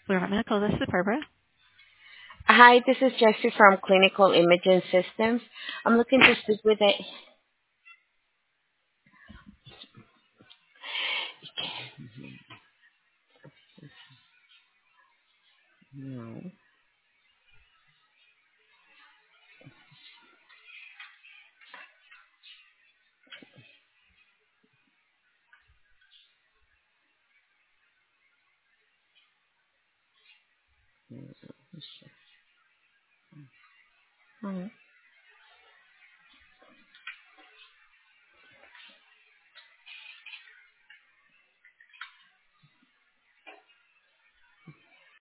We're Medical. This is Barbara. Hi, this is Jessie from Clinical Imaging Systems. I'm looking to speak with a. No. Mhm.